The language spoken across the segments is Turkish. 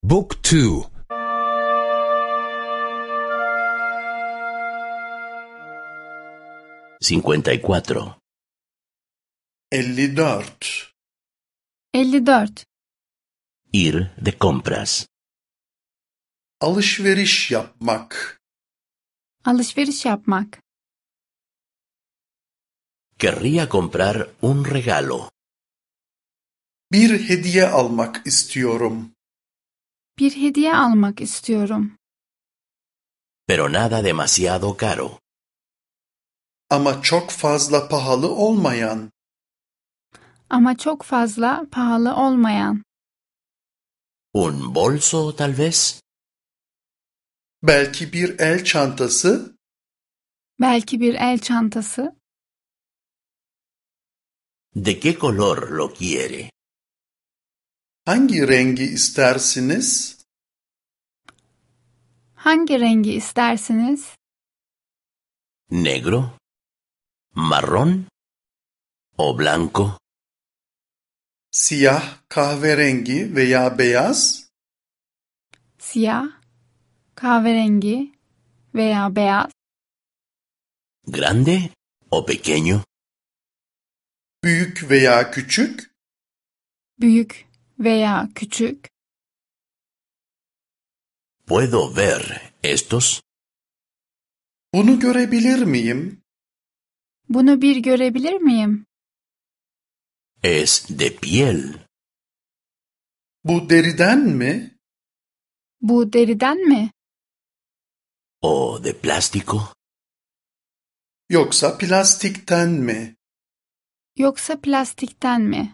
Book 2. 54. 54. 54. Ir de compras. Alışveriş yapmak. Alışveriş yapmak. Querría comprar un regalo, Bir hediye almak istiyorum. Bir hediye almak istiyorum. pero nada demasiado caro. Ama çok fazla pahalı olmayan. Ama çok fazla pahalı olmayan. ¿Un bolso, tal vez? Belki bir el çantası. Belki bir el çantası. ¿De qué color lo quiere? Hangi rengi istersiniz? Hangi rengi istersiniz? ¿Negro? ¿Marrón? ¿O blanco? Siyah, kahverengi veya beyaz. Siyah, kahverengi veya beyaz. ¿Grande o pequeño? Büyük veya küçük. Büyük veya küçük. ¿Puedo ver estos? Bunu görebilir miyim? Bunu bir görebilir miyim? Es de piel. Bu deriden mi? Bu deriden mi? ¿O de plástico? Yoksa plastikten mi? Yoksa plastikten mi?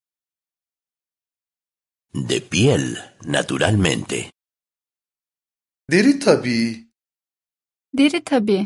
De piel, naturalmente. Deri tabii. Deri tabii.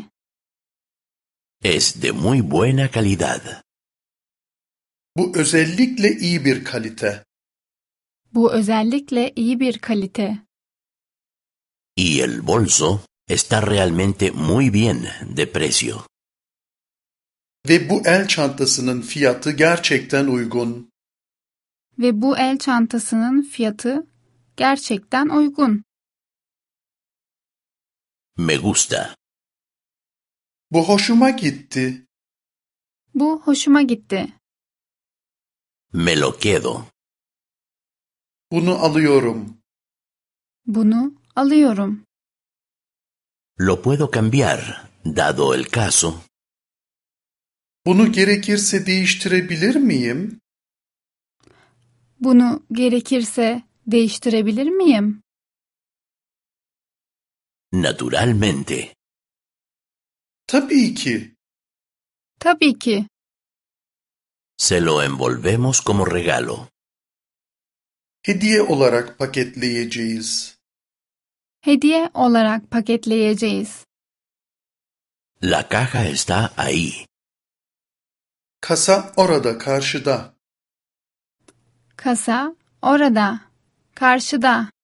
Es de muy buena calidad. Bu özellikle iyi bir kalite. Bu özellikle iyi bir kalite. Y el bolso está realmente muy bien de precio. Ve bu el çantasının fiyatı gerçekten uygun. Ve bu el çantasının fiyatı gerçekten uygun. Me gusta. Bu hoşuma gitti. Bu hoşuma gitti. Me lo quedo. Bunu alıyorum. Bunu alıyorum. Lo puedo cambiar, dado el caso. Bunu gerekirse değiştirebilir miyim? Bunu gerekirse değiştirebilir miyim? Naturalmente. Tabii ki. Tabii ki. Se lo envolvemos como regalo. Hediye olarak paketleyeceğiz. Hediye olarak paketleyeceğiz. La caja está ahí. Kasa orada karşıda. Kasa orada, karşıda.